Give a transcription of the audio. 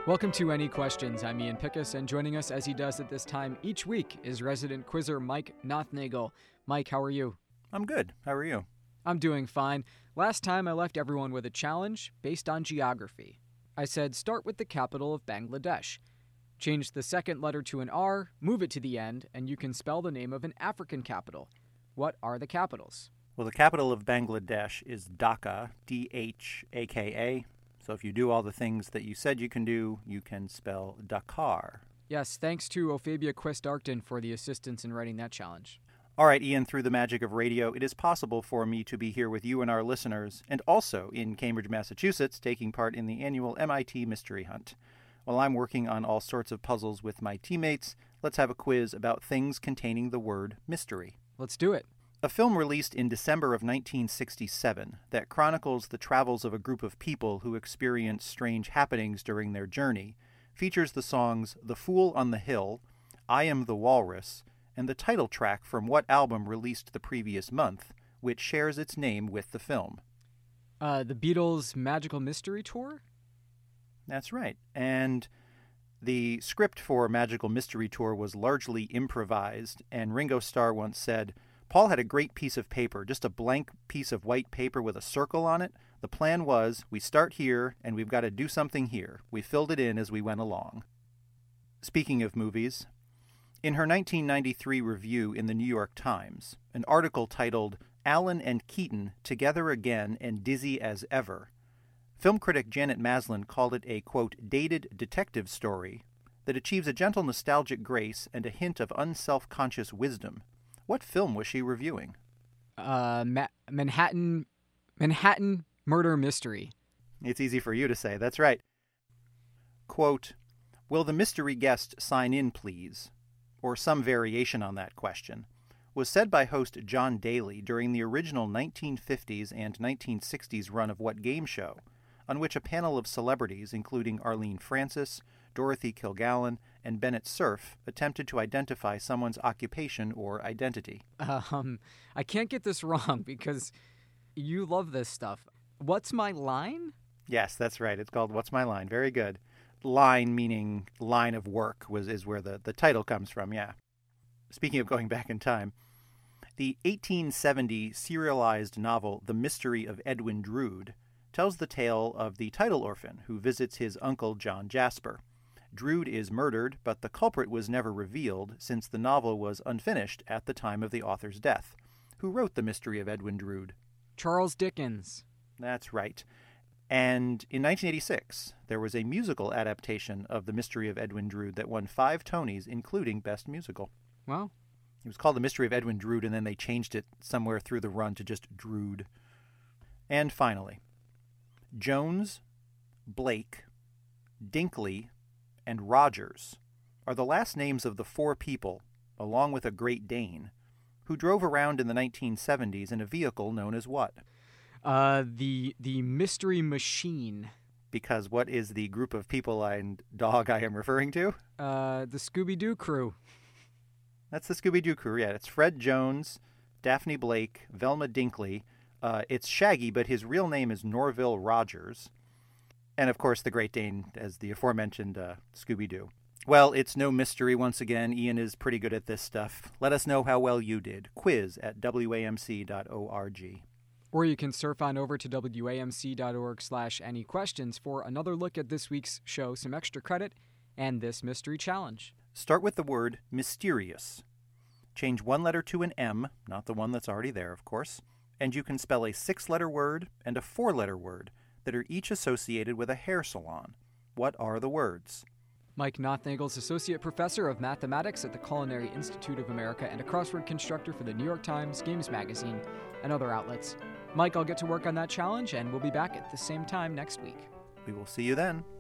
Welcome to Any Questions. I'm Ian Pickus, and joining us as he does at this time each week is resident quizzer Mike Nothnagel. Mike, how are you? I'm good. How are you? I'm doing fine. Last time I left everyone with a challenge based on geography. I said start with the capital of Bangladesh. Change the second letter to an R, move it to the end, and you can spell the name of an African capital. What are the capitals? Well, the capital of Bangladesh is Dhaka, D-H-A-K-A. So if you do all the things that you said you can spell Dakar. Yes, thanks to Ophabia Quest-Arcton for the assistance in writing that challenge. All right, Ian, through the magic of radio, it is possible for me to be here with you and our listeners, and also in Cambridge, Massachusetts, taking part in the annual MIT Mystery Hunt. While I'm working on all sorts of puzzles with my teammates, let's have a quiz about things containing the word mystery. Let's do it. A film released in December of 1967 that chronicles the travels of a group of people who experience strange happenings during their journey features the songs The Fool on the Hill, I Am the Walrus, and the title track from what album released the previous month, which shares its name with the film. The Beatles' Magical Mystery Tour? That's right. And the script for Magical Mystery Tour was largely improvised, and Ringo Starr once said, Paul had a great piece of paper, just a blank piece of white paper with a circle on it. The plan was, we start here, and we've got to do something here. We filled it in as we went along. Speaking of movies, in her 1993 review in the New York Times, an article titled, Allen and Keaton Together Again and Dizzy as Ever, film critic Janet Maslin called it a, quote, dated detective story that achieves a gentle nostalgic grace and a hint of unself-conscious wisdom. What film was she reviewing? Manhattan Murder Mystery. It's easy for you to say. That's right. Quote, will the mystery guest sign in, please? Or some variation on that question, was said by host John Daly during the original 1950s and 1960s run of What Game Show, on which a panel of celebrities, including Arlene Francis, Dorothy Kilgallen, and Bennett Cerf, attempted to identify someone's occupation or identity. I can't get this wrong because you love this stuff. What's my line? Yes, that's right. It's called What's My Line? Very good. Line meaning line of work is where the title comes from, yeah. Speaking of going back in time, the 1870 serialized novel The Mystery of Edwin Drood tells the tale of the title orphan who visits his uncle John Jasper. Drood is murdered, but the culprit was never revealed since the novel was unfinished at the time of the author's death. Who wrote The Mystery of Edwin Drood? Charles Dickens. That's right. And in 1986, there was a musical adaptation of The Mystery of Edwin Drood that won 5 Tonys, including Best Musical. Wow. It was called The Mystery of Edwin Drood, and then they changed it somewhere through the run to just Drood. And finally, Jones, Blake, Dinkley, and Rogers are the last names of the 4 people, along with a Great Dane, who drove around in the 1970s in a vehicle known as what? The Mystery Machine. Because what is the group of people and dog I am referring to? The Scooby-Doo crew. That's the Scooby-Doo crew, yeah. It's Fred Jones, Daphne Blake, Velma Dinkley. It's Shaggy, but his real name is Norville Rogers. And, of course, the Great Dane as the aforementioned Scooby-Doo. Well, it's no mystery once again. Ian is pretty good at this stuff. Let us know how well you did. quiz@wamc.org. Or you can surf on over to wamc.org/anyquestions for another look at this week's show, some extra credit, and this mystery challenge. Start with the word mysterious. Change one letter to an M, not the one that's already there, of course, and you can spell a 6-letter word and a 4-letter word that are each associated with a hair salon. What are the words? Mike Nothnagel, Associate Professor of Mathematics at the Culinary Institute of America and a crossword constructor for the New York Times, Games Magazine, and other outlets. Mike, I'll get to work on that challenge, and we'll be back at the same time next week. We will see you then.